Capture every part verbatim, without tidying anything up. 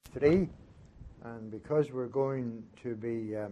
three, and because we're going to be um,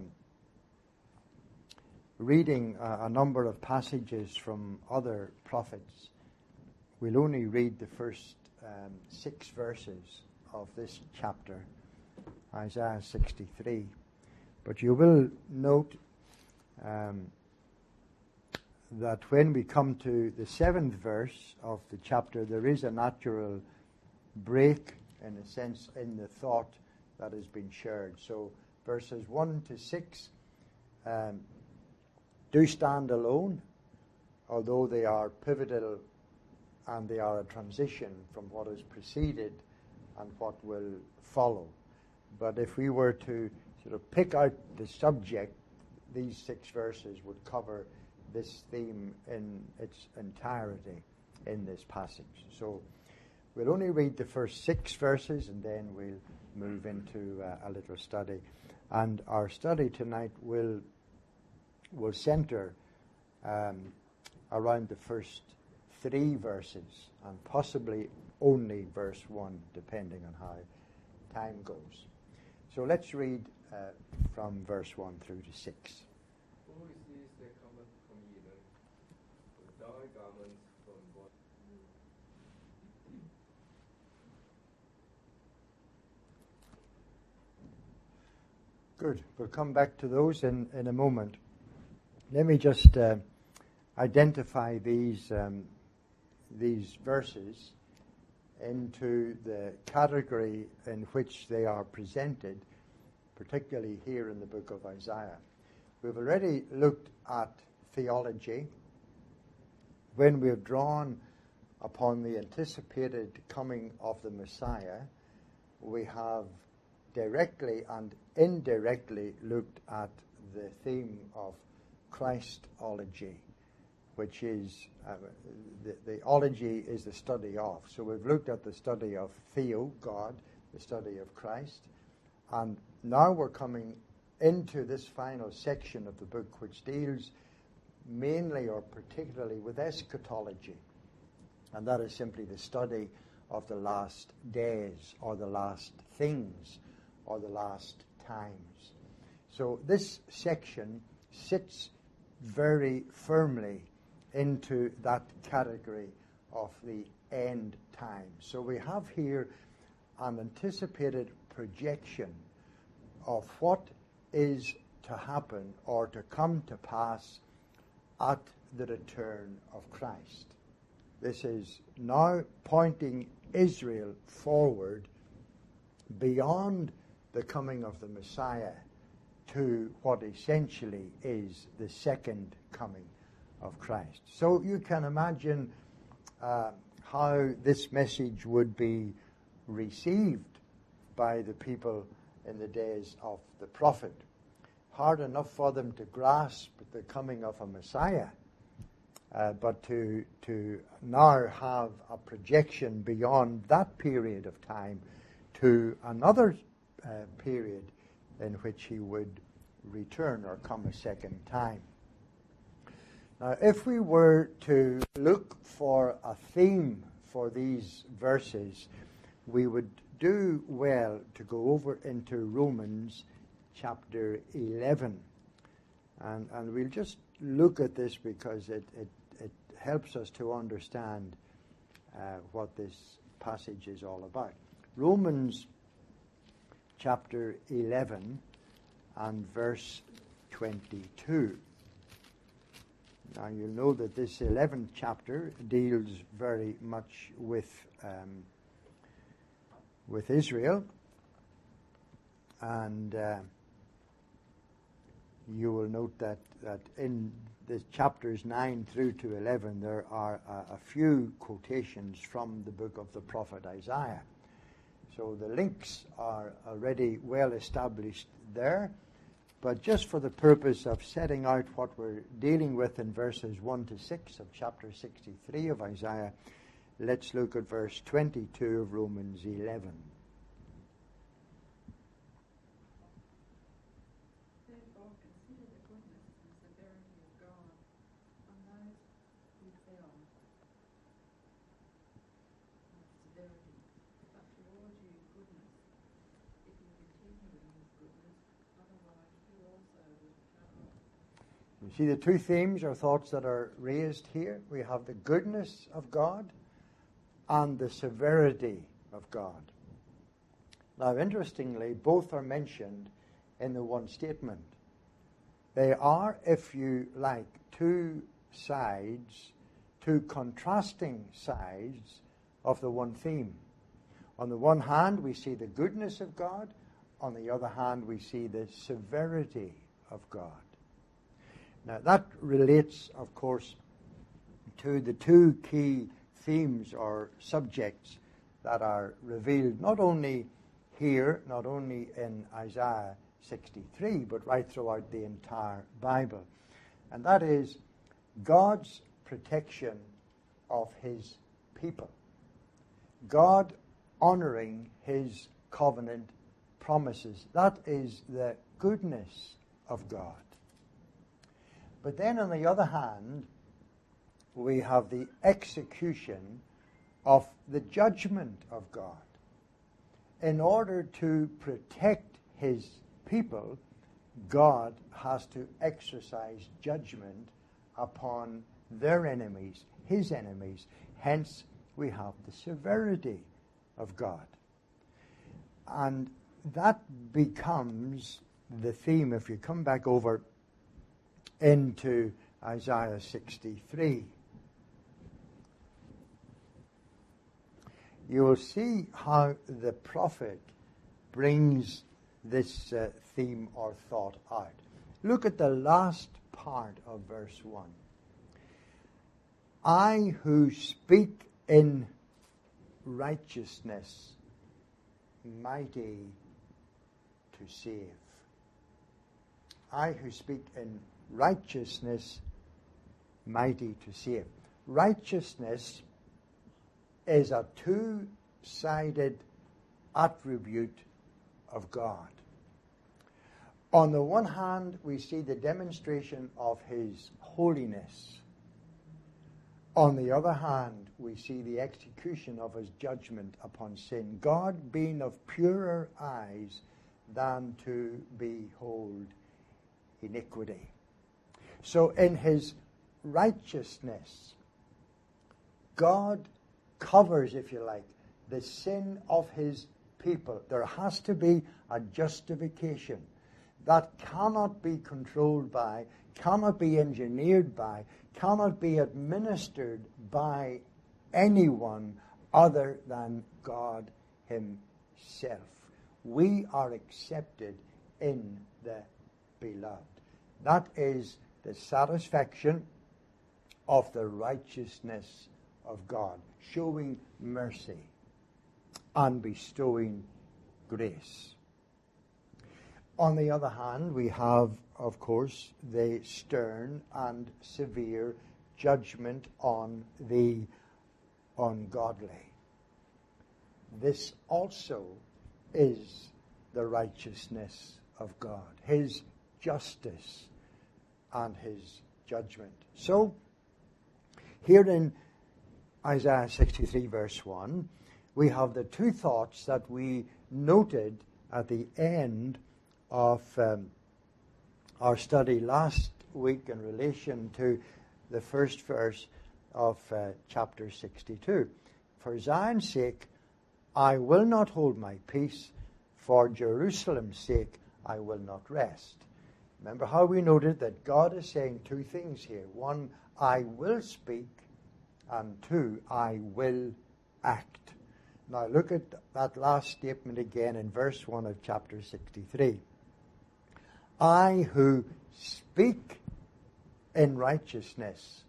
reading a, a number of passages from other prophets, we'll only read the first um, six verses of this chapter, Isaiah sixty-three. But you will note um, that when we come to the seventh verse of the chapter, there is a natural break, in a sense, in the thought that has been shared. So verses one to six um, do stand alone, although they are pivotal and they are a transition from what has preceded and what will follow. But if we were to sort of pick out the subject, these six verses would cover this theme in its entirety in this passage. So we'll only read the first six verses and then we'll move into uh, a little study. And our study tonight will will center um, around the first three verses and possibly only verse one, depending on how time goes. So let's read uh, from verse one through to six. Who is this that cometh from Eden, with dark garments from God? Good. We'll come back to those in, in a moment. Let me just uh, identify these um, these verses into the category in which they are presented, particularly here in the book of Isaiah. We've already looked at theology when we've drawn upon the anticipated coming of the Messiah. We have directly and indirectly looked at the theme of Christology, which is, uh, the, the ology is the study of. So we've looked at the study of Theo, God, the study of Christ, and now we're coming into this final section of the book which deals mainly or particularly with eschatology, and that is simply the study of the last days or the last things or the last times. So this section sits very firmly into that category of the end time. So we have here an anticipated projection of what is to happen or to come to pass at the return of Christ. This is now pointing Israel forward beyond the coming of the Messiah to what essentially is the second coming of Christ. So you can imagine uh, how this message would be received by the people in the days of the prophet. Hard enough for them to grasp the coming of a Messiah, uh, but to to now have a projection beyond that period of time to another uh, period in which he would return or come a second time. Now, if we were to look for a theme for these verses, we would do well to go over into Romans chapter eleven. And, and we'll just look at this because it, it, it helps us to understand uh, what this passage is all about. Romans chapter eleven and verse twenty-two. Now you'll know that this eleventh chapter deals very much with um, with Israel, and uh, you will note that, that in the chapters nine through to eleven there are a, a few quotations from the book of the prophet Isaiah. So the links are already well established there. But just for the purpose of setting out what we're dealing with in verses one to six of chapter sixty-three of Isaiah, let's look at verse twenty-two of Romans eleven. Therefore consider the goodness and severity of God on those who fell. Not severity, but towards you goodness, You see the two themes or thoughts that are raised here? We have the goodness of God and the severity of God. Now, interestingly, both are mentioned in the one statement. They are, if you like, two sides, two contrasting sides of the one theme. On the one hand, we see the goodness of God. On the other hand, we see the severity of God. Now, that relates, of course, to the two key themes or subjects that are revealed not only here, not only in Isaiah sixty-three, but right throughout the entire Bible. And that is God's protection of his people. God honoring his covenant promises. That is the goodness of God. But then on the other hand, we have the execution of the judgment of God. In order to protect his people, God has to exercise judgment upon their enemies, his enemies. Hence, we have the severity of God. And that becomes the theme, if you come back over into Isaiah sixty-three. You will see how the prophet brings this uh, theme or thought out. Look at the last part of verse one. I who speak in righteousness, mighty to save. I who speak in righteousness, mighty to save. Righteousness is a two-sided attribute of God. On the one hand, we see the demonstration of his holiness. On the other hand, we see the execution of his judgment upon sin. God being of purer eyes than to behold iniquity. So in his righteousness, God covers, if you like, the sin of his people. There has to be a justification that cannot be controlled by, cannot be engineered by, cannot be administered by anyone other than God himself. We are accepted in the beloved. That is the satisfaction of the righteousness of God, showing mercy and bestowing grace. On the other hand, we have, of course, the stern and severe judgment on the ungodly. This also is the righteousness of God, his justice and his judgment. So, here in Isaiah sixty-three verse one, we have the two thoughts that we noted at the end of um, our study last week in relation to the first verse of uh, chapter sixty-two. For Zion's sake, I will not hold my peace. For Jerusalem's sake, I will not rest. Remember how we noted that God is saying two things here. One, I will speak, and two, I will act. Now look at that last statement again in verse one of chapter sixty-three. I who speak in righteousness,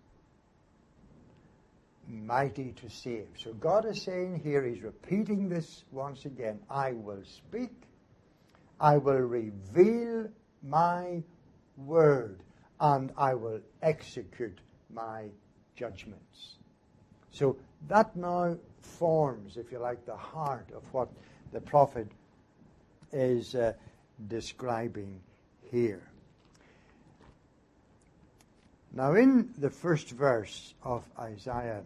mighty to save. So God is saying here, he's repeating this once again. I will speak, I will reveal my word, and I will execute my judgments. So that now forms, if you like, the heart of what the prophet is uh, describing here. Now in the first verse of Isaiah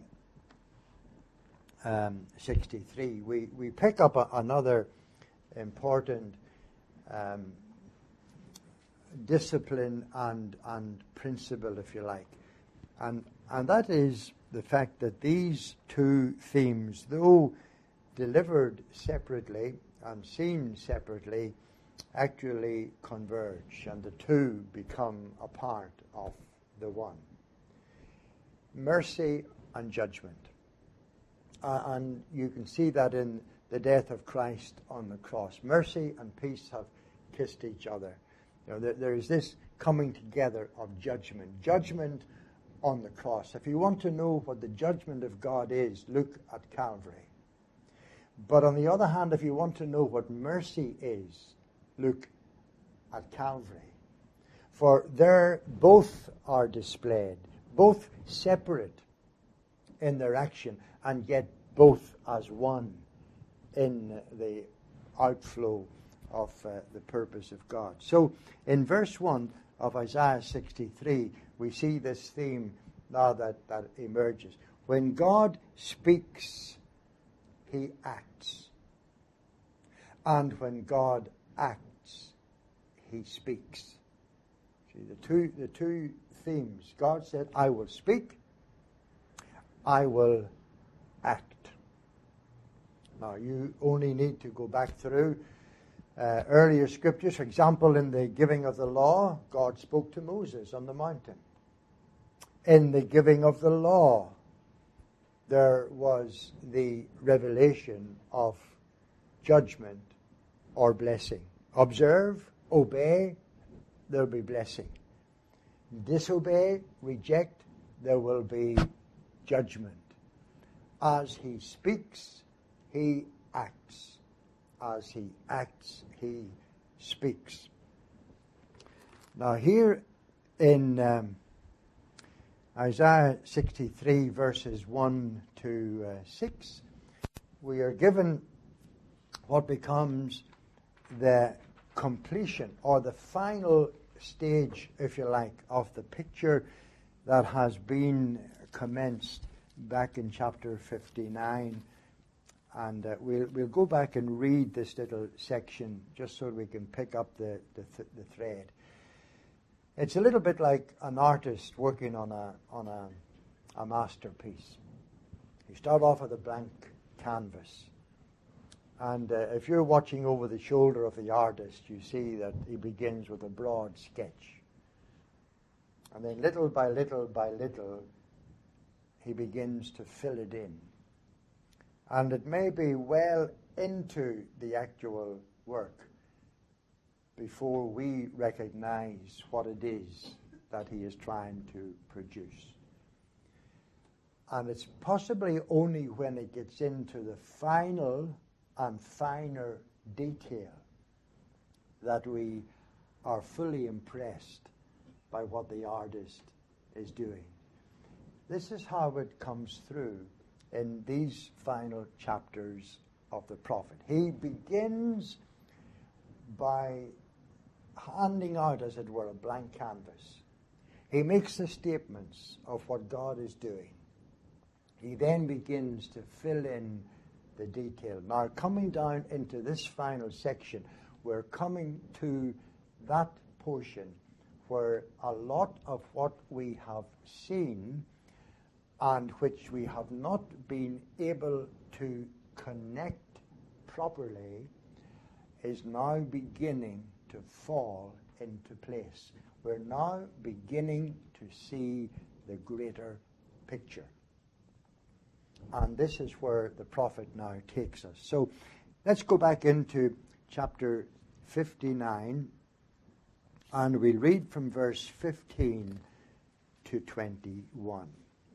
um, sixty-three, we, we pick up a, another important um, discipline and and principle, if you like. And and that is the fact that these two themes, though delivered separately and seen separately, actually converge, and the two become a part of the one. Mercy and judgment. Uh, and you can see that in the death of Christ on the cross. Mercy and peace have kissed each other. You know, there, there is this coming together of judgment. Judgment on the cross. If you want to know what the judgment of God is, look at Calvary. But on the other hand, if you want to know what mercy is, look at Calvary. For there both are displayed, both separate in their action, and yet both as one in the outflow of uh, the purpose of God. So in verse one of Isaiah sixty-three, we see this theme now that, that emerges. When God speaks, he acts. And when God acts, he speaks. See, the two, the two themes. God said, I will speak, I will act. Now, you only need to go back through uh, earlier scriptures. For example, in the giving of the law, God spoke to Moses on the mountain. In the giving of the law, there was the revelation of judgment or blessing. Observe, obey, there will be blessing. Disobey, reject, there will be judgment. As he speaks, he acts. As he acts, he speaks. Now here in um, Isaiah sixty-three, verses one to six, we are given what becomes the completion or the final stage, if you like, of the picture that has been commenced back in chapter fifty-nine. And uh, we'll, we'll go back and read this little section just so we can pick up the, the, th- the thread. It's a little bit like an artist working on a on a, a masterpiece. You start off with a blank canvas. And uh, if you're watching over the shoulder of the artist, you see that he begins with a broad sketch. And then little by little by little, he begins to fill it in. And it may be well into the actual work before we recognize what it is that he is trying to produce. And it's possibly only when it gets into the final and finer detail that we are fully impressed by what the artist is doing. This is how it comes through in these final chapters of the prophet. He begins by handing out, as it were, a blank canvas. He makes the statements of what God is doing. He then begins to fill in the detail. Now, coming down into this final section, we're coming to that portion where a lot of what we have seen and which we have not been able to connect properly is now beginning to fall into place. We're now beginning to see the greater picture. And this is where the prophet now takes us. So let's go back into chapter fifty-nine, and we'll read from verse fifteen to twenty-one.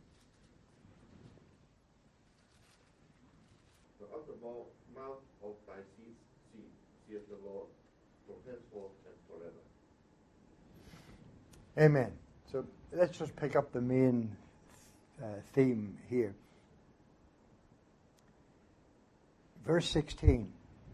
Of the mouth of thy seed, saith the Lord, from henceforth and forever. Amen. So let's just pick up the main uh, theme here. Verse sixteen.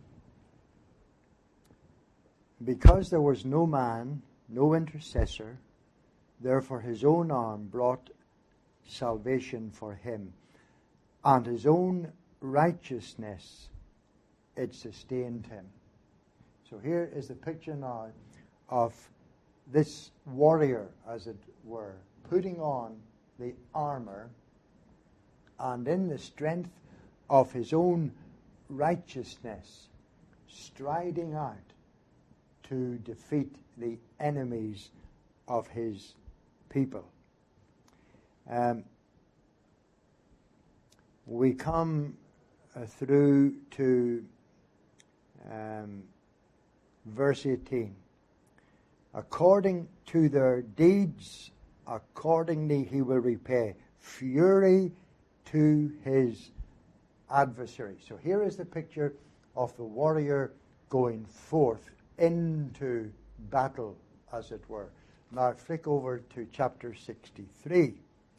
Because there was no man, no intercessor, therefore his own arm brought salvation for him, and his own righteousness, it sustained him. So here is the picture now of this warrior, as it were, putting on the armor and in the strength of his own righteousness, striding out to defeat the enemies of his people. Um, we come uh, through to um, verse eighteen. According to their deeds, accordingly he will repay fury to his adversary. So here is the picture of the warrior going forth into battle, as it were. Now flick over to chapter sixty-three.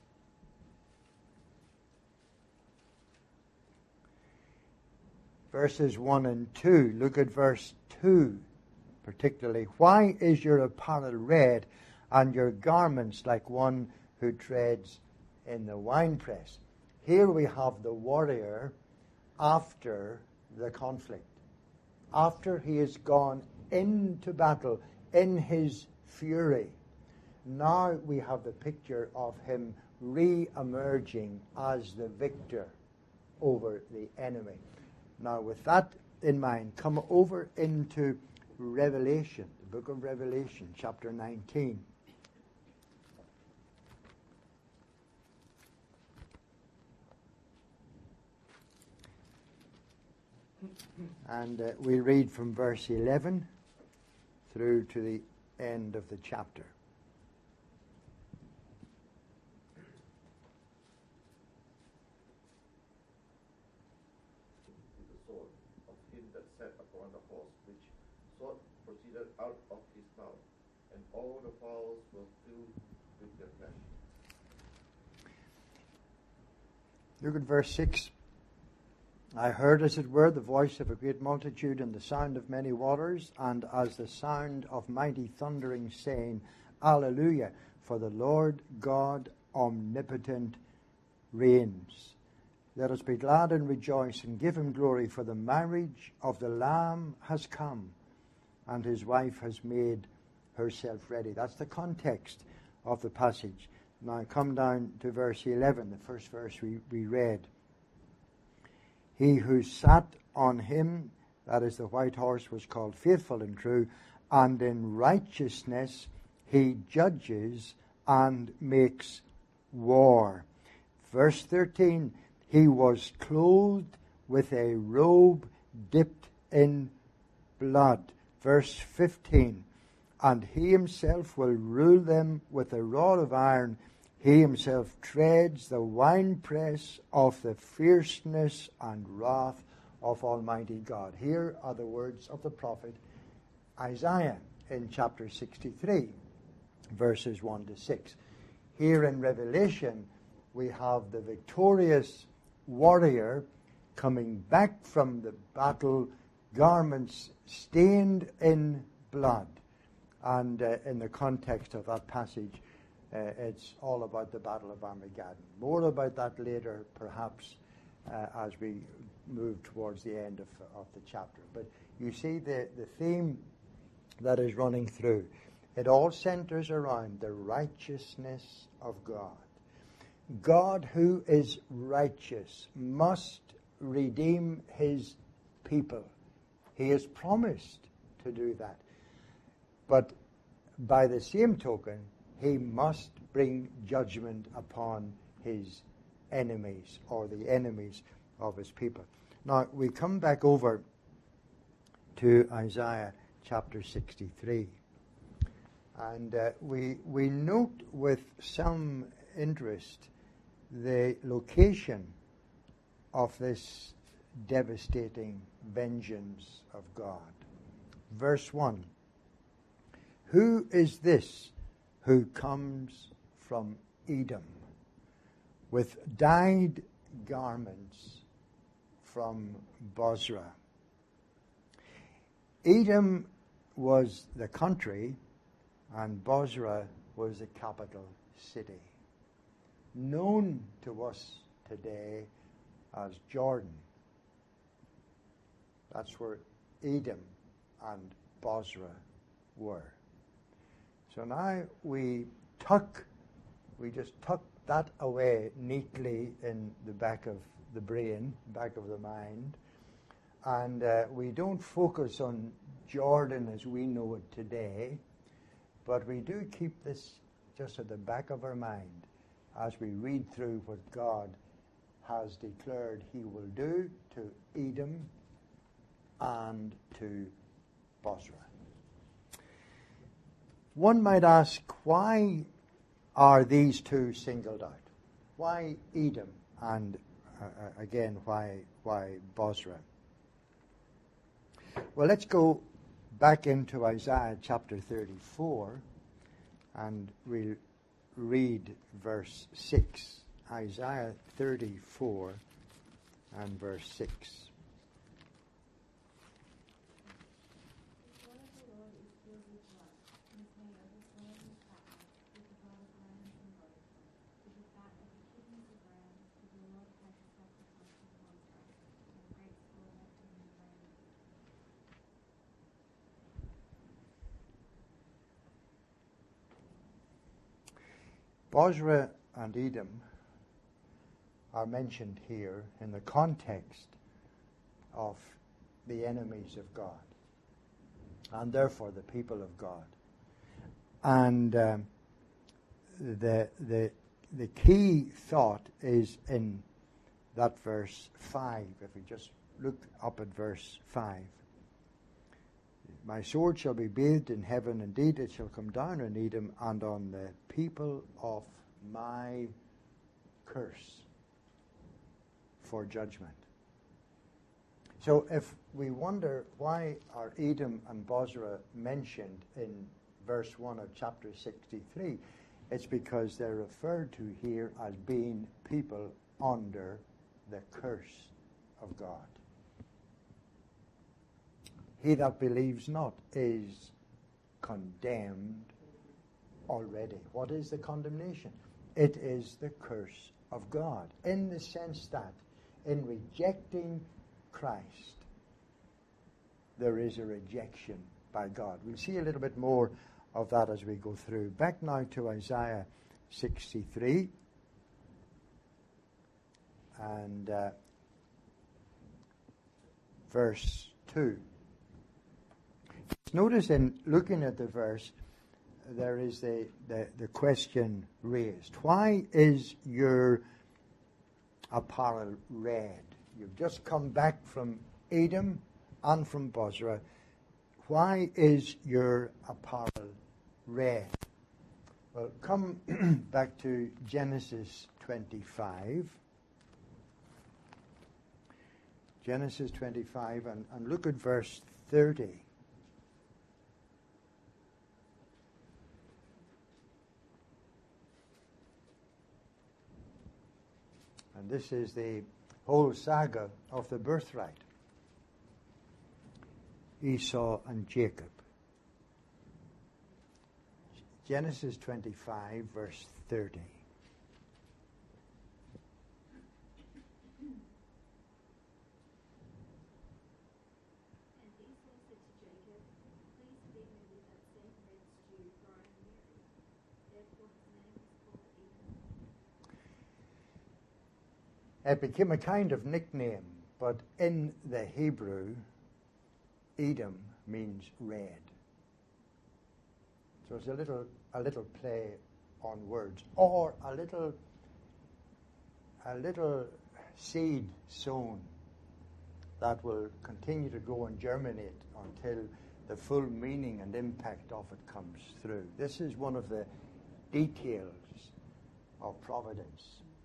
Verses one and two. Look at verse two particularly. Why is your apparel red and your garments like one who treads in the winepress? Here we have the warrior after the conflict. After he has gone into battle in his fury. Now we have the picture of him re-emerging as the victor over the enemy. Now with that in mind, come over into Revelation, the book of Revelation, chapter nineteen. And uh, we read from verse eleven through to the end of the chapter. The sword of him that sat upon the horse, which sword proceeded out of his mouth, and all the fowls were filled with their flesh. Look at verse six. I heard, as it were, the voice of a great multitude and the sound of many waters, and as the sound of mighty thundering, saying, Alleluia, for the Lord God omnipotent reigns. Let us be glad and rejoice and give him glory, for the marriage of the Lamb has come, and his wife has made herself ready. That's the context of the passage. Now come down to verse eleven, the first verse we, we read. He who sat on him, that is the white horse, was called Faithful and True, and in righteousness he judges and makes war. Verse thirteen, he was clothed with a robe dipped in blood. Verse fifteen, and he himself will rule them with a rod of iron. He himself treads the winepress of the fierceness and wrath of Almighty God. Here are the words of the prophet Isaiah in chapter sixty-three, verses one to six. Here in Revelation, we have the victorious warrior coming back from the battle, garments stained in blood. And uh, in the context of that passage, uh, it's all about the Battle of Armageddon. More about that later, perhaps, uh, as we move towards the end of, of the chapter. But you see the, the theme that is running through. It all centers around the righteousness of God. God, who is righteous, must redeem his people. He has promised to do that. But by the same token, he must bring judgment upon his enemies, or the enemies of his people. Now, we come back over to Isaiah chapter sixty-three. And uh, we, we note with some interest the location of this devastating vengeance of God. Verse one. Who is this who comes from Edom with dyed garments from Bozrah? Edom was the country, and Bozrah was the capital city, known to us today as Jordan. That's where Edom and Bozrah were. So now we tuck, we just tuck that away neatly in the back of the brain, back of the mind, and uh, we don't focus on Jordan as we know it today, but we do keep this just at the back of our mind as we read through what God has declared he will do to Edom and to Bozrah. One might ask, why are these two singled out? Why Edom and, uh, again, why, why Bozrah? Well, let's go back into Isaiah chapter thirty-four, and we'll read verse six. Isaiah thirty-four and verse six. Bozrah and Edom are mentioned here in the context of the enemies of God, and therefore the people of God. And um, the the the key thought is in that verse five. If we just look up at verse five. My sword shall be bathed in heaven, indeed it shall come down on Edom and on the people of my curse for judgment. So if we wonder why are Edom and Bozrah mentioned in verse one of chapter sixty-three, it's because they're referred to here as being people under the curse of God. He that believes not is condemned already. What is the condemnation? It is the curse of God, in the sense that in rejecting Christ, there is a rejection by God. We'll see a little bit more of that as we go through. Back now to Isaiah sixty-three. And uh, verse two. Notice in looking at the verse, there is the, the, the question raised. Why is your apparel red? You've just come back from Edom and from Bozrah. Why is your apparel red? Well, come back to Genesis twenty-five. Genesis twenty-five, and, and look at verse thirty. And this is the whole saga of the birthright. Esau and Jacob. Genesis twenty-five, verse thirty. It became a kind of nickname, but in the Hebrew, Edom means red. So it's a little a little play on words, or a little a little seed sown that will continue to grow and germinate until the full meaning and impact of it comes through. This is one of the details of providence.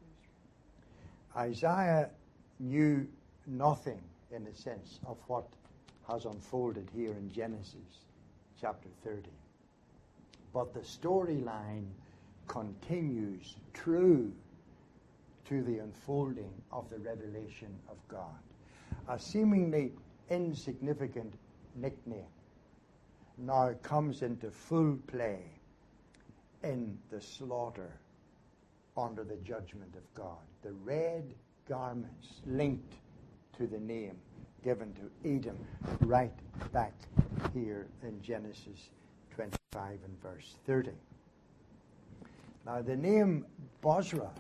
Isaiah knew nothing, in a sense, of what has unfolded here in Genesis chapter thirty. But the storyline continues true to the unfolding of the revelation of God. A seemingly insignificant nickname now comes into full play in the slaughter under the judgment of God. The red garments linked to the name given to Edom right back here in Genesis twenty. five and verse thirty. Now the name Bozrah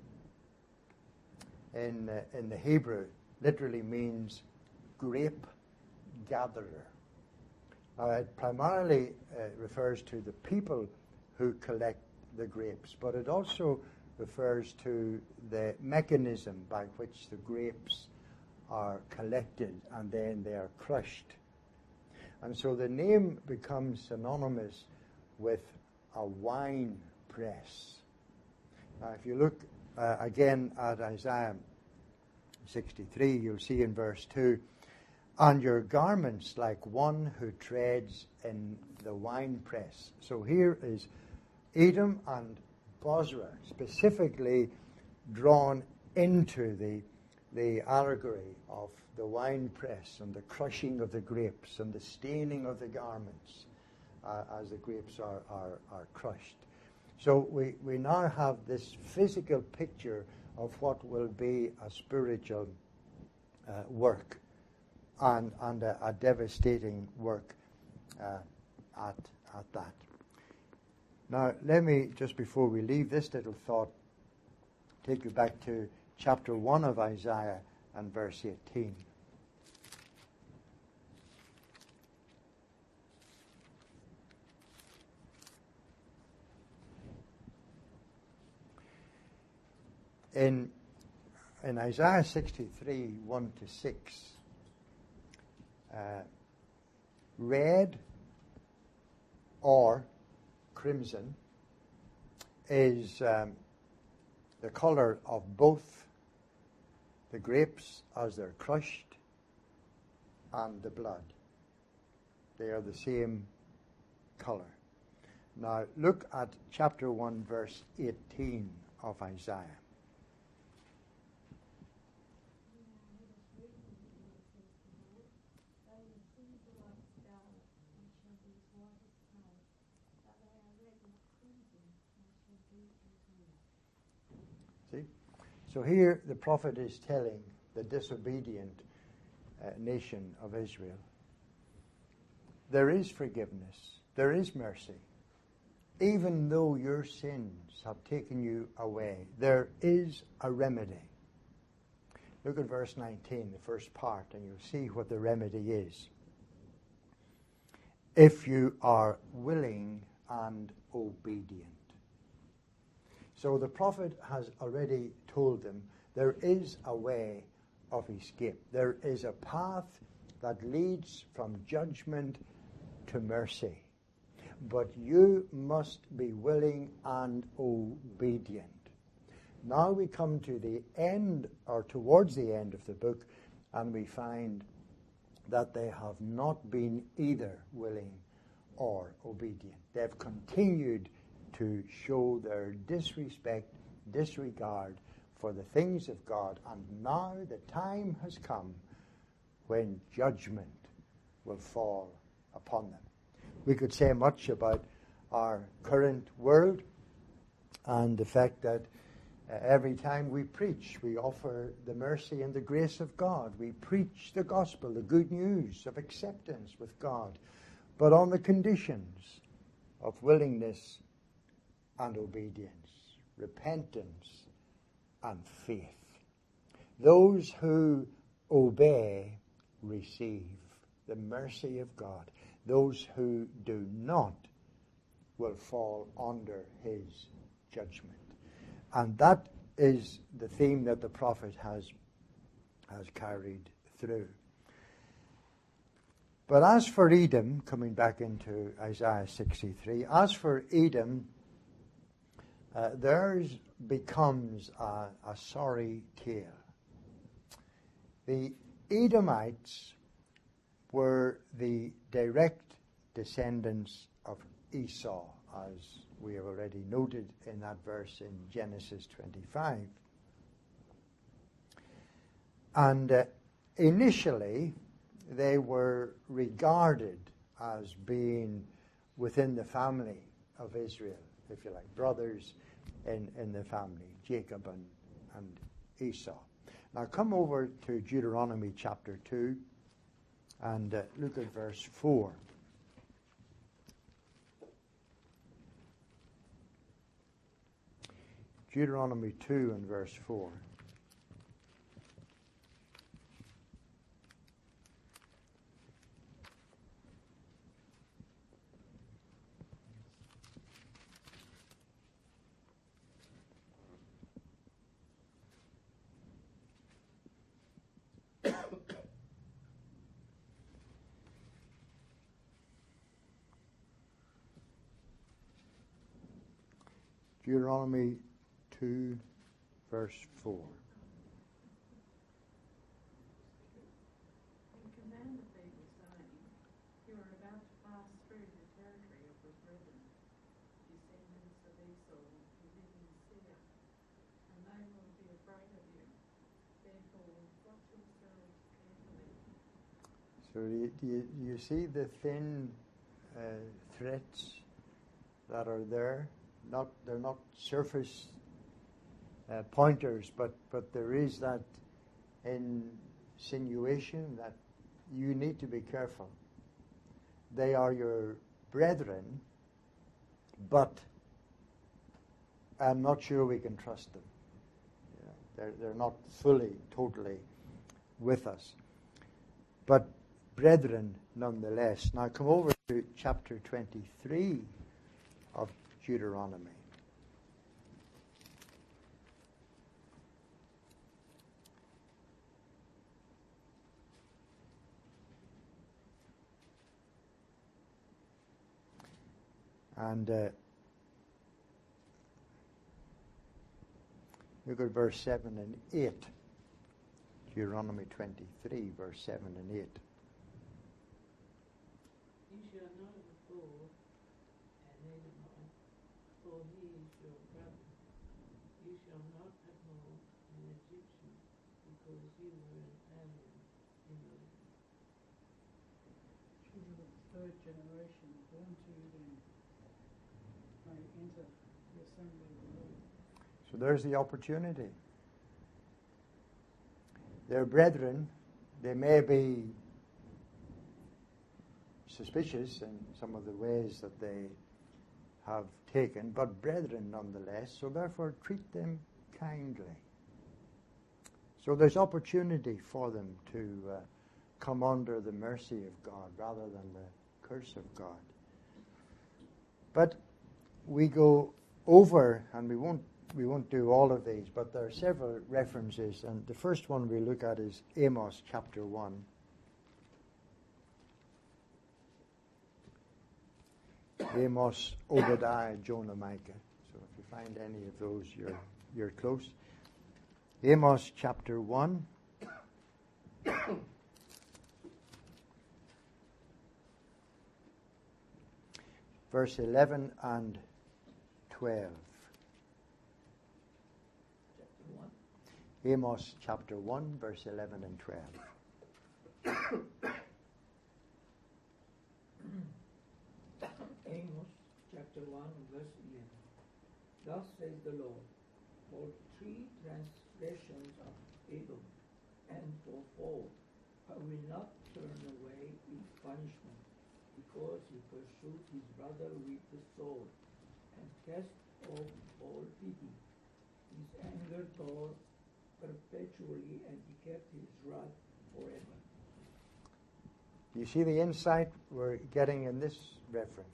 in, uh, in the Hebrew literally means grape gatherer. Now it primarily uh, refers to the people who collect the grapes, but it also refers to the mechanism by which the grapes are collected and then they are crushed. And so the name becomes synonymous with a wine press. Now if you look uh, again at Isaiah sixty-three, you'll see in verse two, and your garments like one who treads in the wine press. So here is Edom and Bozrah specifically drawn into the, the allegory of the wine press and the crushing of the grapes and the staining of the garments uh, as the grapes are, are, are crushed. So we, we now have this physical picture of what will be a spiritual uh, work and, and a, a devastating work uh, at, at that. Now, let me, just before we leave this little thought, take you back to chapter one of Isaiah and verse eighteen. In, in Isaiah sixty-three, one to six, uh, red or crimson is um, the color of both the grapes as they're crushed and the blood. They are the same color. Now look at chapter one, verse eighteen of Isaiah. See? So here the prophet is telling the disobedient uh, nation of Israel, there is forgiveness, there is mercy. Even though your sins have taken you away, there is a remedy. Look at verse nineteen, the first part, and you'll see what the remedy is. If you are willing and obedient. So the prophet has already told them there is a way of escape. There is a path that leads from judgment to mercy. But you must be willing and obedient. Now we come to the end, or towards the end of the book, and we find that they have not been either willing or obedient. They've continued to show their disrespect, disregard for the things of God, and now the time has come when judgment will fall upon them. We could say much about our current world and the fact that uh, every time we preach, we offer the mercy and the grace of God. We preach the gospel, the good news of acceptance with God, but on the conditions of willingness and obedience, repentance and faith. Those who obey receive the mercy of God. Those who do not will fall under his judgment. And that is the theme that the prophet has, has carried through. But as for Edom, coming back into Isaiah sixty-three, as for Edom, uh, theirs becomes a, a sorry tale. The Edomites were the direct descendants of Esau, as we have already noted in that verse in Genesis twenty-five. And uh, initially, they were regarded as being within the family of Israel, if you like, brothers in, in the family, Jacob and, and Esau. Now come over to Deuteronomy chapter two and uh, look at verse four. Deuteronomy two and verse four. Deuteronomy two, verse four. And command the people, saying, you are about to pass through the territory of your brethren, descendants of Esau, who live in Seir, and they will be afraid of you. Therefore, watch yourselves carefully. So do you, do you, do you see the thin uh, threats that are there? Not they're not surface uh, pointers, but, but there is that insinuation that you need to be careful. They are your brethren, but I'm not sure we can trust them. You know, they're they're not fully, totally with us, but brethren nonetheless. Now come over to chapter twenty-three of Deuteronomy. And uh, look at verse seven and eight. Deuteronomy twenty-three, verse seven and eight. You shall not abhor an Edomite, for he is your brother. You shall not abhor an Egyptian, because you were an alien in the land. Children of the third generation born to you then may enter the assembly of the Lord. So there's the opportunity. Their brethren, they may be suspicious in some of the ways that they have taken, but brethren nonetheless, so therefore treat them kindly. So there's opportunity for them to uh, come under the mercy of God rather than the curse of God. But we go over, and we won't we won't do all of these, but there are several references, and the first one we look at is Amos chapter one. Amos, Obadiah, Jonah, Micah. So if you find any of those, you're you're close. Amos chapter one. Verse eleven and twelve. Chapter one. Amos chapter one, verse eleven and twelve. Amos chapter one, verse eleven. Thus says the Lord, for three transgressions of Edom, and for four, I will not turn away his punishment, because he pursued his brother with the sword, and cast off all pity. His anger bore perpetually, and he kept his wrath forever. You see the insight we're getting in this reference?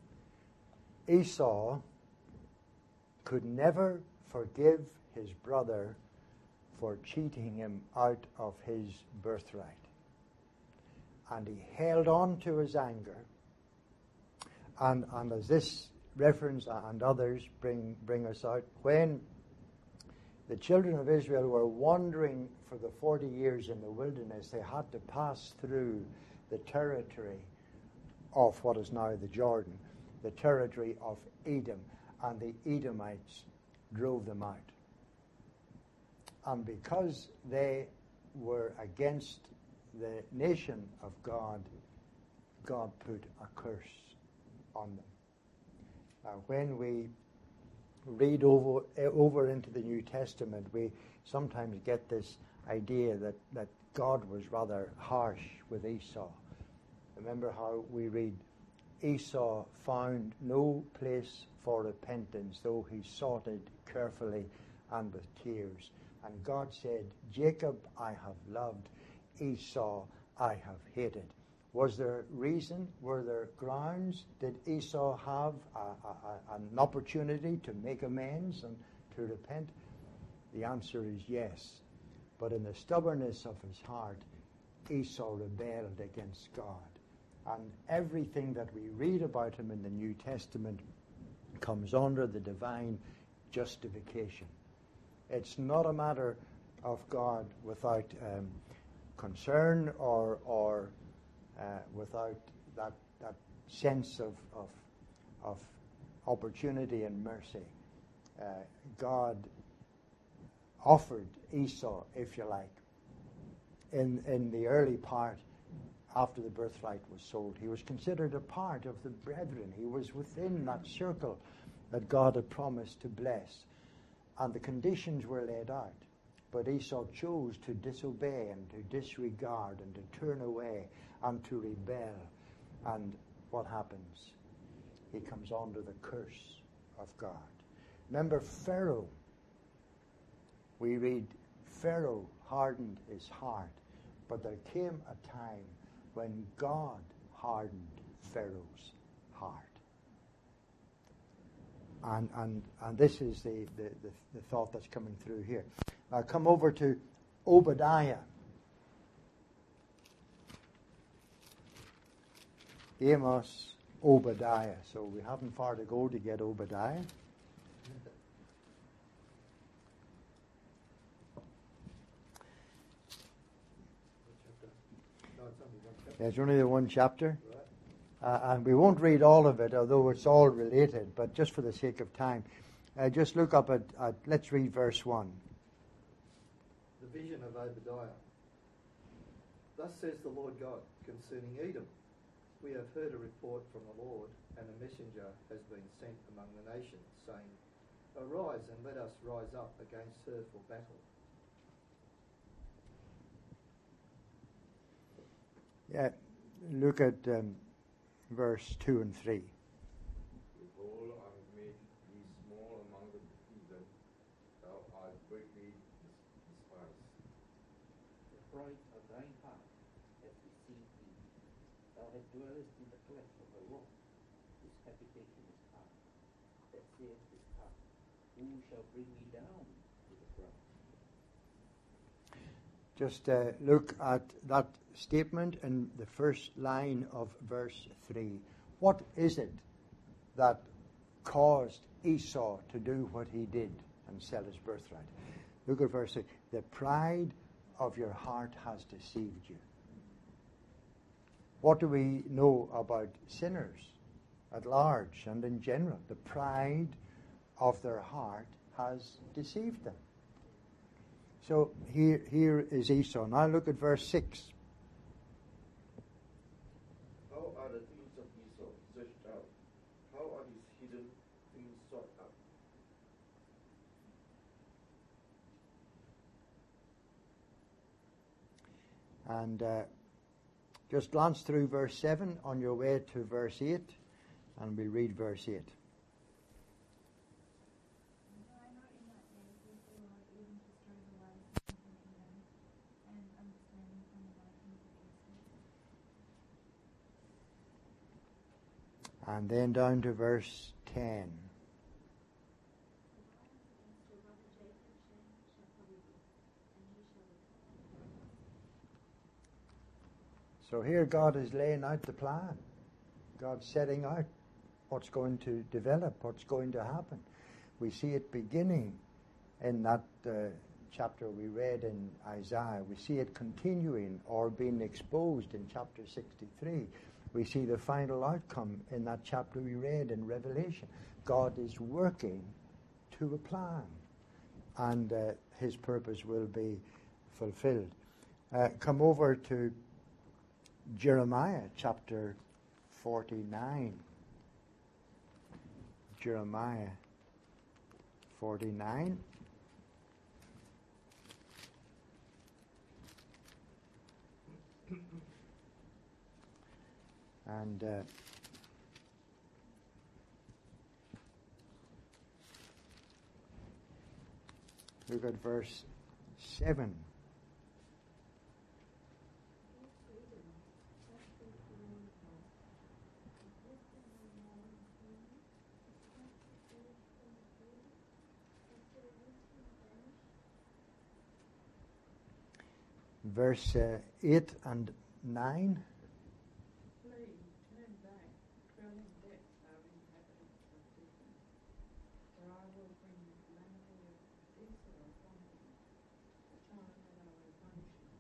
Esau could never forgive his brother for cheating him out of his birthright. And he held on to his anger. And, and as this reference and others bring, bring us out, when the children of Israel were wandering for the forty years in the wilderness, they had to pass through the territory of what is now the Jordan, the territory of Edom, and the Edomites drove them out. And because they were against the nation of God, God put a curse on them. Now, when we read over over into the New Testament, we sometimes get this idea that, that God was rather harsh with Esau. Remember how we read, Esau found no place for repentance, though he sought it carefully and with tears. And God said, Jacob I have loved, Esau I have hated. Was there reason? Were there grounds? Did Esau have a, a, a, an opportunity to make amends and to repent? The answer is yes. But in the stubbornness of his heart, Esau rebelled against God. And everything that we read about him in the New Testament comes under the divine justification. It's not a matter of God without um, concern or or uh, without that that sense of of, of opportunity and mercy. Uh, God offered Esau, if you like, in in the early part after the birthright was sold. He was considered a part of the brethren. He was within that circle that God had promised to bless. And the conditions were laid out. But Esau chose to disobey and to disregard and to turn away and to rebel. And what happens? He comes under the curse of God. Remember Pharaoh. We read, Pharaoh hardened his heart. But there came a time when God hardened Pharaoh's heart. And, and and this is the, the, the, the thought that's coming through here. Now come over to Obadiah. Amos, Obadiah. So we haven't far to go to get Obadiah. There's only the one chapter. Uh, and we won't read all of it, although it's all related, but just for the sake of time, uh, just look up at, at, let's read verse one. The vision of Obadiah. Thus says the Lord God concerning Edom. We have heard a report from the Lord, and a messenger has been sent among the nations, saying, Arise and let us rise up against her for battle. Yeah, look at um, verse two and three. Behold, I have made thee small among the heathen, thou art greatly despised. The pride of thine heart hath deceived thee. Thou hast dwellest in the cleft of a rock, whose habitation is high. That saith his heart, who shall bring me down to the ground? Just uh, look at that statement in the first line of verse three. What is it that caused Esau to do what he did and sell his birthright? Look at verse three. The pride of your heart has deceived you. What do we know about sinners at large and in general? The pride of their heart has deceived them. So here, here is Esau. Now look at verse six. How are the things of Esau searched out? How are his hidden things sought out? And uh, just glance through verse seven on your way to verse eight, and we'll read verse eight. And then down to verse ten. So here God is laying out the plan. God's setting out what's going to develop, what's going to happen. We see it beginning in that uh, chapter we read in Isaiah. We see it continuing or being exposed in chapter sixty-three. We see the final outcome in that chapter we read in Revelation. God is working to a plan, and uh, his purpose will be fulfilled. Uh, come over to Jeremiah chapter forty-nine. Jeremiah forty-nine. And uh, Look at verse seven. Verse uh, eight and nine. Flee, turn back, dwell in depths, thou inhabitants of Jacob. For I will bring the calamity of Esau upon thee, the time that I will punish him.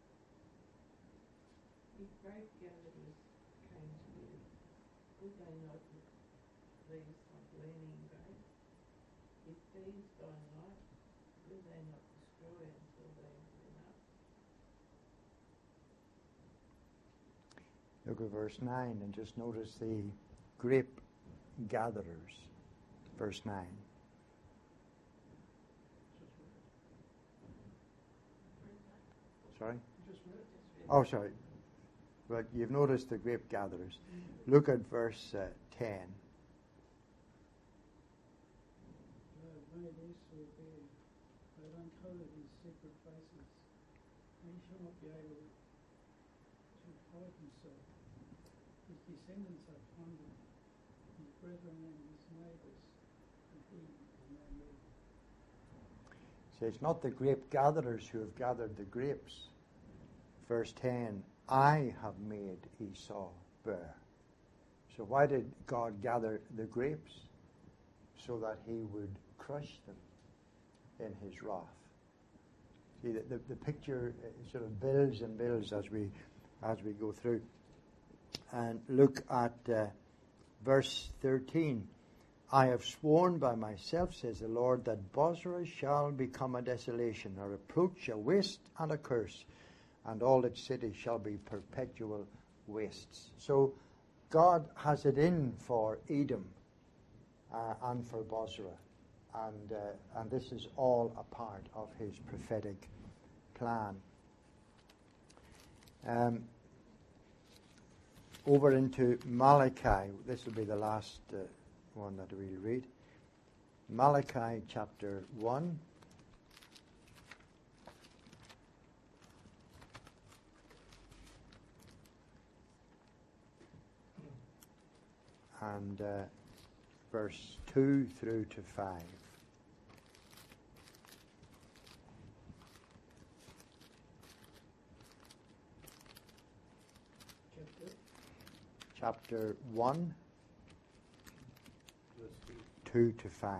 If great gatherers came to you, would they not leave some gleaning grape? If thieves by night, would they not destroy until they have enough? Look at verse nine and just notice the grape gatherers. Verse nine. Sorry? Just read it. Oh, sorry. But you've noticed the grape gatherers. Look at verse uh, ten. They have made Esau bare. They have uncovered his secret places. And he shall not be able to hide himself. His descendants are plundered. His brethren and his neighbours, and he is no more. So it's not the grape gatherers who have gathered the grapes. Verse ten, I have made Esau bare. So why did God gather the grapes? So that he would crush them in his wrath. See, the, the, the picture uh, sort of builds and builds as we as we go through. And look at uh, verse thirteen. I have sworn by myself, says the Lord, that Bozrah shall become a desolation, a reproach, a waste, and a curse, and all its cities shall be perpetual wastes. So God has it in for Edom uh, and for Bozrah, and uh, and this is all a part of his prophetic plan. Um, over into Malachi. This will be the last uh, one that we'll read. Malachi chapter one. And uh, verse two through to five. Chapter Chapter one, Verse two. two to five.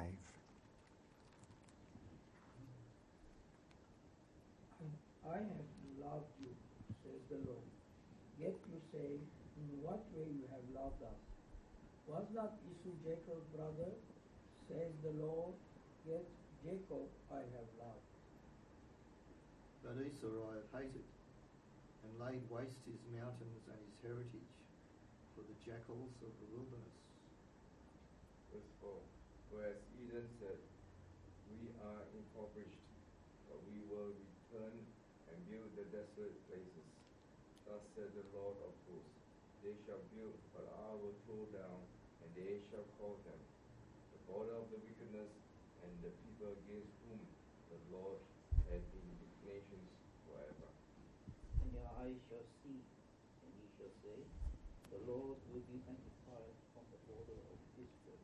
I have loved you, says the Lord. Yet you say, in what way you have loved us? Was not Esau Jacob's brother, says the Lord? Yet Jacob I have loved. But Esau I have hated, and laid waste his mountains and his heritage for the jackals of the wilderness. Verse four. Whereas Eden said, we are impoverished, but we will return and build the desolate places. Thus said the Lord of hosts, they shall build, but I will throw down, and they shall call them the border of the wickedness, and the people against whom the Lord had indignations forever. And your eyes shall see, and ye shall say, the Lord will be magnified from the border of Israel.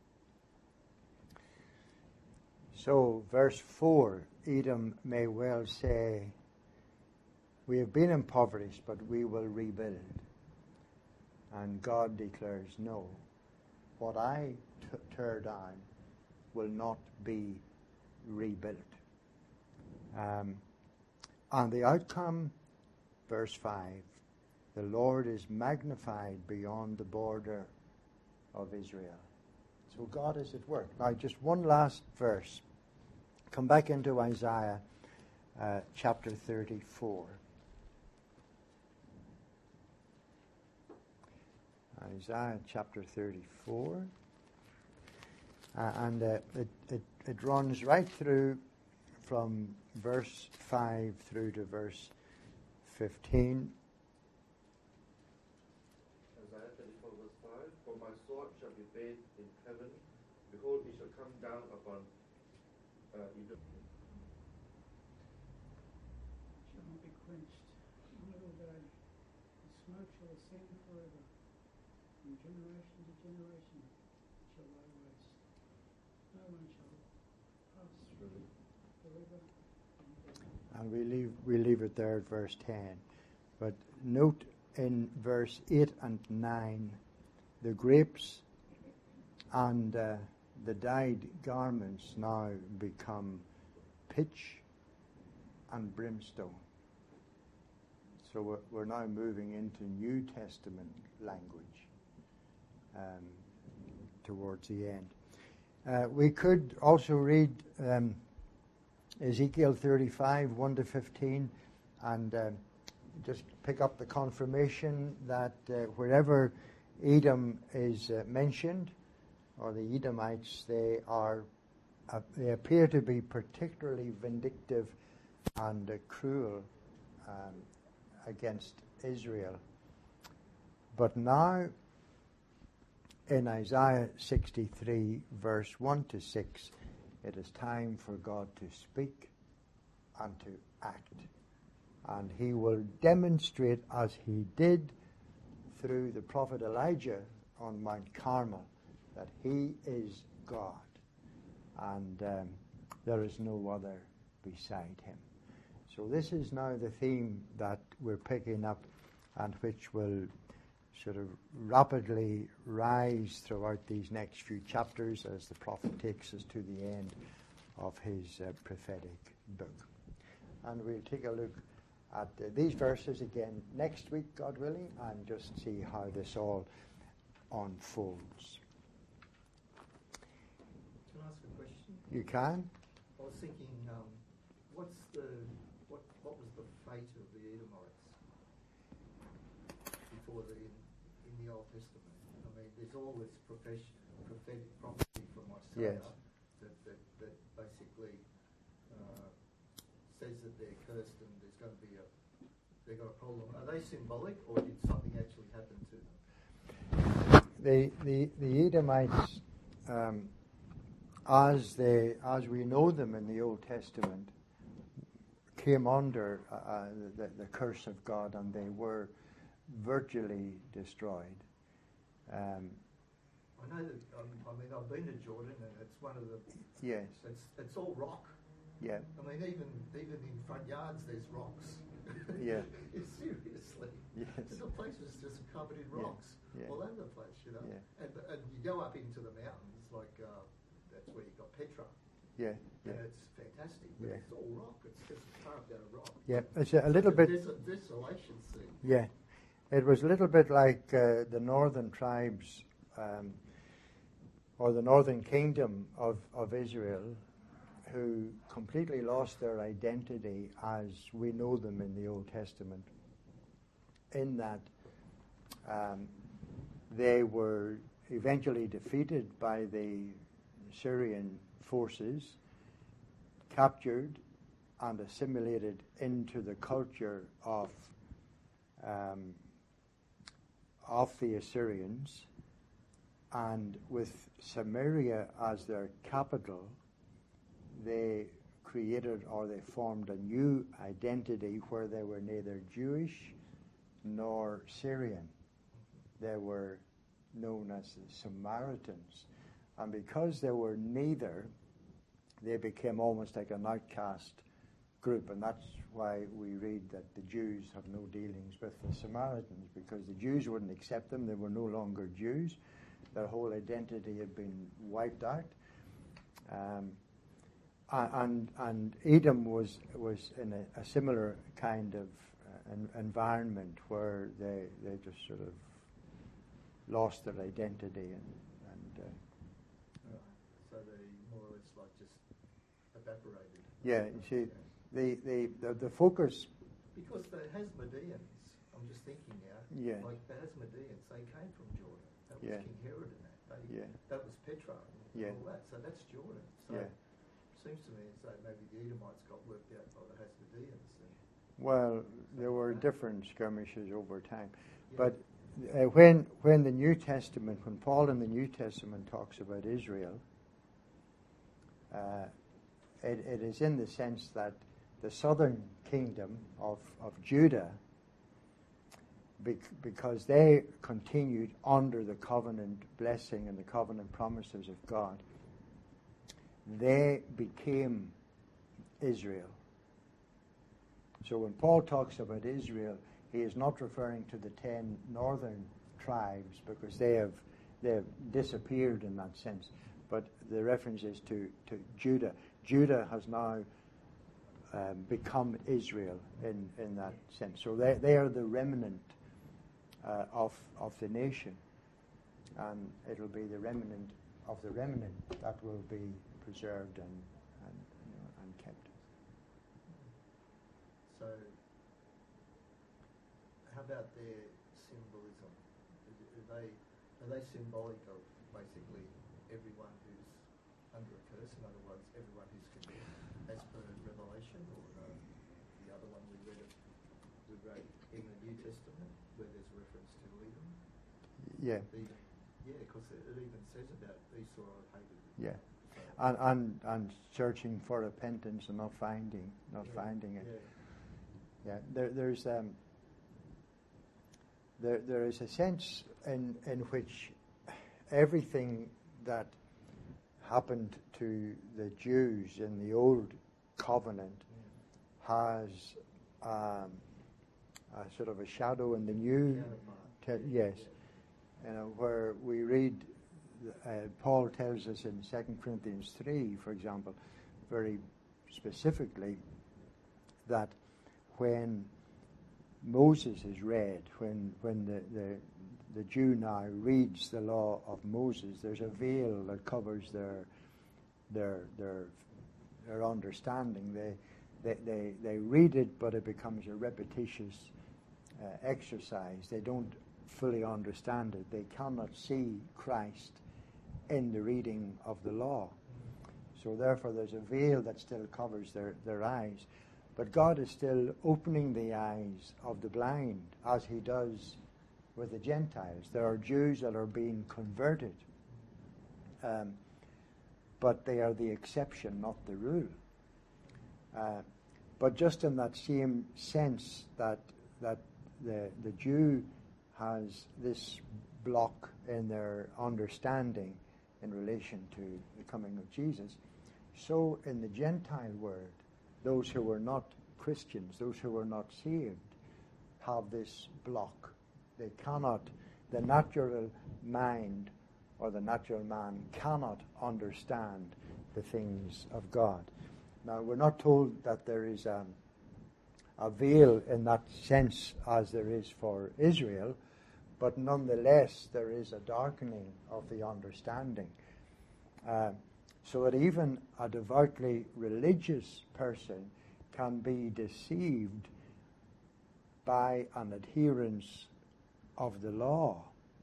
So, verse four, Edom may well say, we have been impoverished, but we will rebuild. And God declares, no, what I t- tear down will not be rebuilt. Um, and the outcome, verse five, the Lord is magnified beyond the border of Israel. So God is at work. Now, just one last verse. Come back into Isaiah uh, chapter thirty-four. Isaiah chapter thirty-four. Uh, and uh, it, it, it runs right through from verse five through to verse fifteen. Isaiah thirty-four verse five, for my sword shall be bathed in heaven, behold it shall come down upon uh, Edom. Lord shall ascend forever. From generation to generation shall thy waste. No one shall pass through forever and ever. And we leave we leave it there at verse ten. But note in verse eight and nine, the grapes and uh, the dyed garments now become pitch and brimstone. So we're, we're now moving into New Testament language um, towards the end. Uh, we could also read um, Ezekiel thirty-five, one to fifteen, and uh, just pick up the confirmation that uh, wherever Edom is uh, mentioned, or the Edomites, they are uh, they appear to be particularly vindictive and uh, cruel um, against Israel. But now, in Isaiah sixty-three, verse one to six, it is time for God to speak and to act. And he will demonstrate, as he did through the prophet Elijah on Mount Carmel, that he is God, and um, there is no other beside him. So this is now the theme that we're picking up, and which will sort of rapidly rise throughout these next few chapters as the prophet takes us to the end of his uh, prophetic book. And we'll take a look at uh, these verses again next week, God willing, and just see how this all unfolds. Can I ask a question? You can? I was thinking, um, what's the what what was the fate of the Edomites before the in, in the Old Testament? I mean, there's all this profession, prophetic prophecy from Isaiah Yes. that, that that basically uh, says that they're cursed and there's going to be a they've got a problem. Are they symbolic, or did something actually happen to them? The the the Edomites, um, as they as we know them in the Old Testament, came under uh, the, the curse of God, and they were virtually destroyed. Um, I know that. Um, I mean, I've been to Jordan, and it's one of the. yes. It's it's all rock. Yeah. I mean, even even in front yards, there's rocks. Yeah. Seriously. Yes. The place was just covered in Yeah. rocks Yeah. all over the place, you know. Yeah. And and you go up into the mountains, like uh, that's where you got Petra, Yeah. Yeah. and it's fantastic. But Yeah. it's all rock. It's just carved out of rock. Yeah. It's a, a little bit. There's a desolation scene. Yeah, it was a little bit like uh, the northern tribes, um, or the northern kingdom of, of Israel, who completely lost their identity as we know them in the Old Testament, in that um, they were eventually defeated by the Syrian forces, captured and assimilated into the culture of um, of the Assyrians, and with Samaria as their capital, they created or they formed a new identity where they were neither Jewish nor Syrian. They were known as the Samaritans. And because they were neither, they became almost like an outcast group, and that's why we read that the Jews have no dealings with the Samaritans, because the Jews wouldn't accept them. They were no longer Jews. Their whole identity had been wiped out. Um, and and Edom was was in a, a similar kind of uh, an environment where they they just sort of lost their identity and and uh, So they more or less like just evaporated. yeah. You see, the the the, the focus. Because the Hasmodeans, I'm just thinking now, Yeah. like the Hasmodeans, they came from Jordan. That was Yeah. King Herod and that. They, Yeah. That was Petra and Yeah. all that. So that's Jordan. So Yeah. it seems to me as though maybe the Edomites got worked out by the Hasmodeans. And Well, there were different skirmishes over time, Yeah. but uh, when when the New Testament, when Paul in the New Testament talks about Israel, uh, it, it is in the sense that the southern kingdom of, of Judah bec- because they continued under the covenant blessing and the covenant promises of God. They became Israel. So when Paul talks about Israel, he is not referring to the ten northern tribes because they have they have disappeared in that sense. But the reference is to, to Judah. Judah has now um, become Israel in, in that sense. So they they are the remnant uh, of of the nation, and it'll be the remnant of the remnant that will be preserved and and, you know, and kept. So, how about their symbolism? Are they, are they symbolic of basically everyone who's under a curse? In other words, everyone who's condemned as per Revelation, or uh, the other one we read, it, we read in the New Testament where there's reference to Edom? Yeah. Even, yeah, because it, it even says about Esau hated. Yeah. And, and and searching for repentance and not finding, not Yeah, finding it. Yeah. Yeah, there, there's um, there there is a sense in in which everything that happened to the Jews in the old covenant has um, a sort of a shadow in the new. Te- yes, you know, where we read. Uh, Paul tells us in Second Corinthians three, for example, very specifically, that when Moses is read, when when the, the the Jew now reads the law of Moses, there's a veil that covers their their their their understanding. They they they, they read it, but it becomes a repetitious uh, exercise. They don't fully understand it. They cannot see Christ in the reading of the law. So therefore there's a veil that still covers their, their eyes. But God is still opening the eyes of the blind, as he does with the Gentiles. There are Jews that are being converted, um, but they are the exception, not the rule. Uh, but just in that same sense that that the the Jew has this block in their understanding in relation to the coming of Jesus, so in the Gentile world, those who are not Christians, those who are not saved, have this block. They cannot, the natural mind or the natural man cannot understand the things of God. Now, we're not told that there is a, a veil in that sense as there is for Israel, but nonetheless there is a darkening of the understanding. Uh, so that even a devoutly religious person can be deceived by an adherence of the law.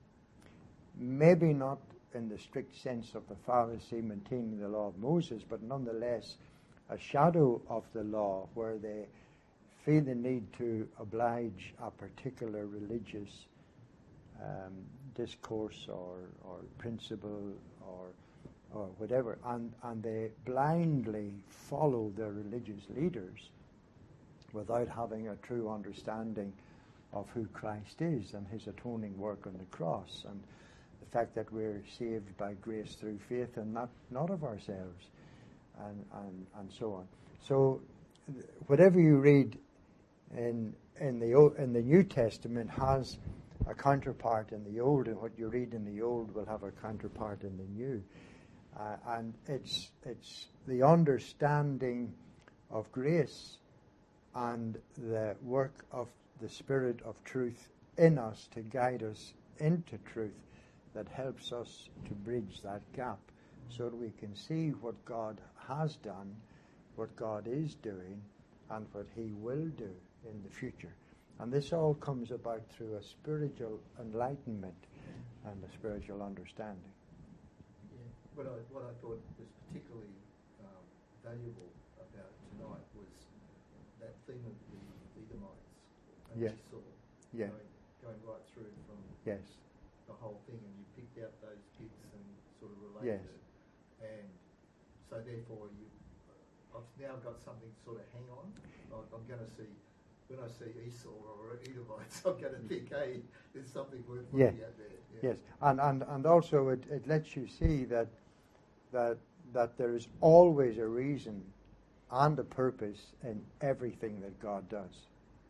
Maybe not in the strict sense of the Pharisee maintaining the law of Moses, but nonetheless a shadow of the law where they feel the need to oblige a particular religious um, discourse or, or principle or or whatever, and, and they blindly follow their religious leaders without having a true understanding of who Christ is and his atoning work on the cross, and the fact that we're saved by grace through faith and not, not of ourselves, and, and, and so on. So whatever you read in in the o- in the New Testament has a counterpart in the Old, and what you read in the Old will have a counterpart in the New. Uh, and it's it's the understanding of grace and the work of the Spirit of truth in us to guide us into truth that helps us to bridge that gap so that we can see what God has done, what God is doing, and what he will do in the future. And this all comes about through a spiritual enlightenment and a spiritual understanding. What I, what I thought was particularly um, valuable about tonight was that theme of the Edomites and Yes. Esau, Yeah. going, going right through from Yes. the whole thing, and you picked out those bits and sort of related Yes. it. And so therefore you, I've now got something to sort of hang on. Like I'm going to see when I see Esau or Edomites, I'm going to think, hey, there's something worth Yeah. looking at there. Yeah. Yes, and, and, and also it, it lets you see that that that there is always a reason and a purpose in everything that God does.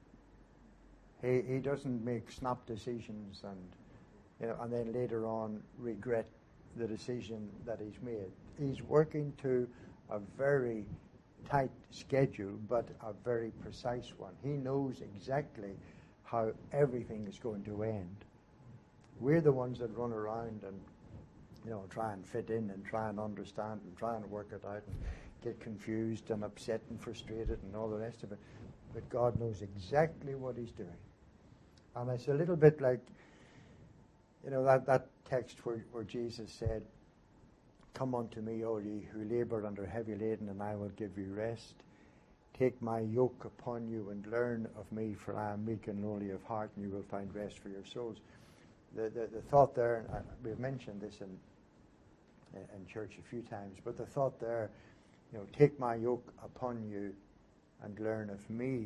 He he doesn't make snap decisions and you know and then later on regret the decision that he's made. He's working to a very tight schedule, but a very precise one. He knows exactly how everything is going to end. We're the ones that run around and, you know, try and fit in and try and understand and try and work it out and get confused and upset and frustrated and all the rest of it. But God knows exactly what he's doing. And it's a little bit like, you know, that, that text where, where Jesus said, "Come unto me, all ye who labour and are heavy laden, and I will give you rest. Take my yoke upon you and learn of me, for I am meek and lowly of heart, and you will find rest for your souls." The, the, the thought there, and I, we've mentioned this in, in church a few times, but the thought there, you know, take my yoke upon you and learn of me,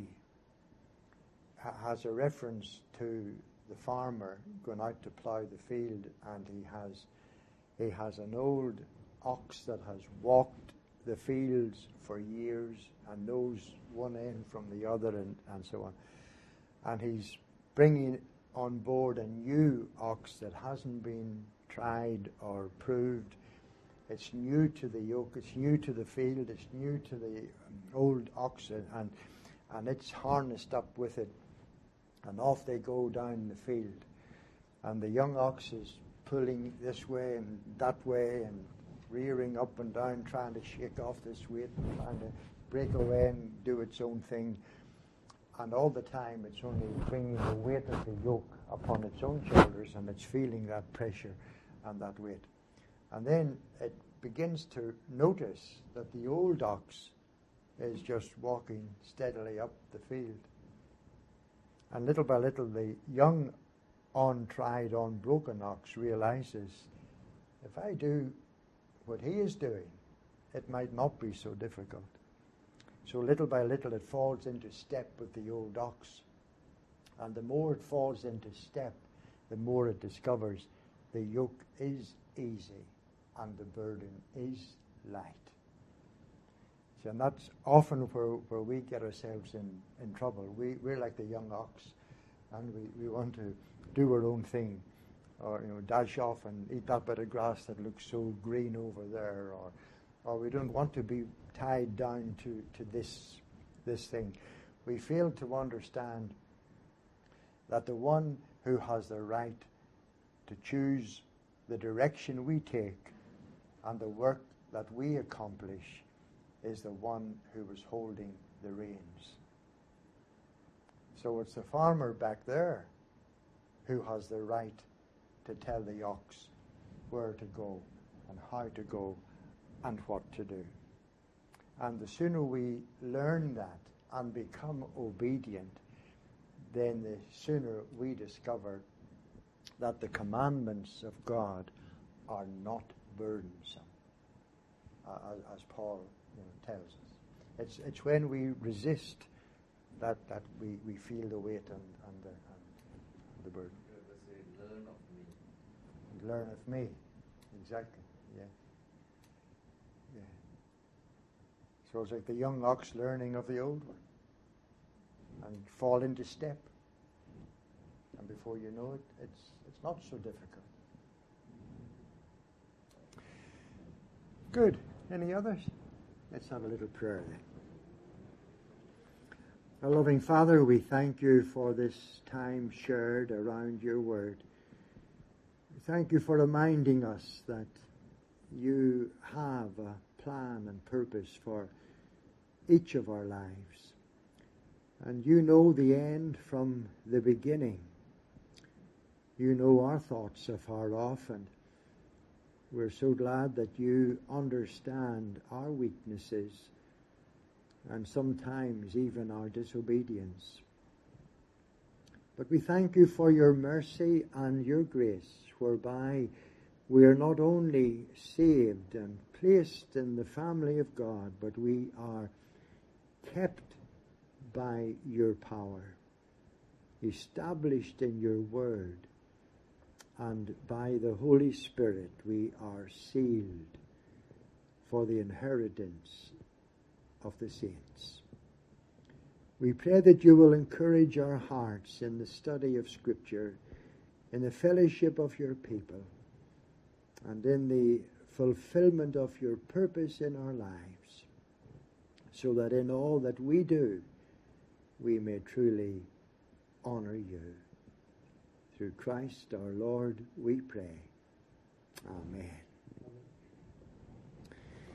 ha- has a reference to the farmer going out to plough the field, and he has he has an old ox that has walked the fields for years and knows one end from the other and, and so on. And he's bringing on board a new ox that hasn't been tried or proved. It's new to the yoke, it's new to the field, it's new to the old ox, and and it's harnessed up with it. And off they go down the field. And the young ox is pulling this way and that way and rearing up and down, trying to shake off this weight and trying to break away and do its own thing. And all the time it's only bringing the weight of the yoke upon its own shoulders, and it's feeling that pressure and that weight. And then it begins to notice that the old ox is just walking steadily up the field. And little by little the young, untried, unbroken ox realizes, if I do what he is doing, it might not be so difficult. So little by little it falls into step with the old ox. And the more it falls into step, the more it discovers the yoke is easy and the burden is light. So, and that's often where, where we get ourselves in, in trouble. We, we're like the young ox, and we, we want to do our own thing, or you know, dash off and eat that bit of grass that looks so green over there, or or we don't want to be tied down to, to this this thing. We fail to understand that the one who has the right to choose the direction we take and the work that we accomplish is the one who was holding the reins. So it's the farmer back there who has the right to tell the ox where to go and how to go and what to do. And the sooner we learn that and become obedient, then the sooner we discover that the commandments of God are not burdensome, uh, as, as Paul you know, tells us. It's it's when we resist that that we, we feel the weight and, and, the, and the burden. Say, learn of me. Learn of me. Exactly. Yeah. Yeah. So it's like the young ox learning of the old one. And fall into step. And before you know it, it's it's not so difficult. Good. Any others? Let's have a little prayer then. Our loving Father, we thank you for this time shared around your word. Thank you for reminding us that you have a plan and purpose for each of our lives. And you know the end from the beginning. You know our thoughts afar off, and we're so glad that you understand our weaknesses and sometimes even our disobedience. But we thank you for your mercy and your grace, whereby we are not only saved and placed in the family of God, but we are kept by your power, established in your word, and by the Holy Spirit we are sealed for the inheritance of the saints. We pray that you will encourage our hearts in the study of Scripture, in the fellowship of your people, and in the fulfillment of your purpose in our lives, so that in all that we do, we may truly honor you. Through Christ our Lord, we pray. Amen.